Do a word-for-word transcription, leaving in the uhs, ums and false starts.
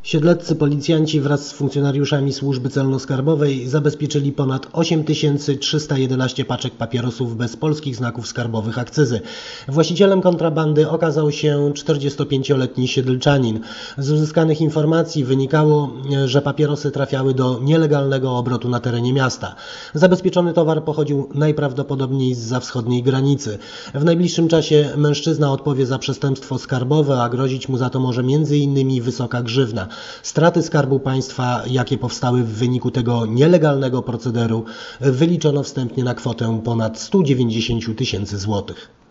Siedleccy policjanci wraz z funkcjonariuszami służby celno-skarbowej zabezpieczyli ponad osiem tysięcy trzysta jedenaście paczek papierosów bez polskich znaków skarbowych akcyzy. Właścicielem kontrabandy okazał się czterdziestopięcioletni Siedlczanin. Z uzyskanych informacji wynikało, że papierosy trafiały do nielegalnego obrotu na terenie miasta. Zabezpieczony towar pochodził najprawdopodobniej zza wschodniej granicy. W najbliższym czasie mężczyzna odpowie za przestępstwo skarbowe, a grozić mu za to może między innymi wysoka grzywna. Straty Skarbu Państwa, jakie powstały w wyniku tego nielegalnego procederu, wyliczono wstępnie na kwotę ponad sto dziewięćdziesiąt tysięcy złotych.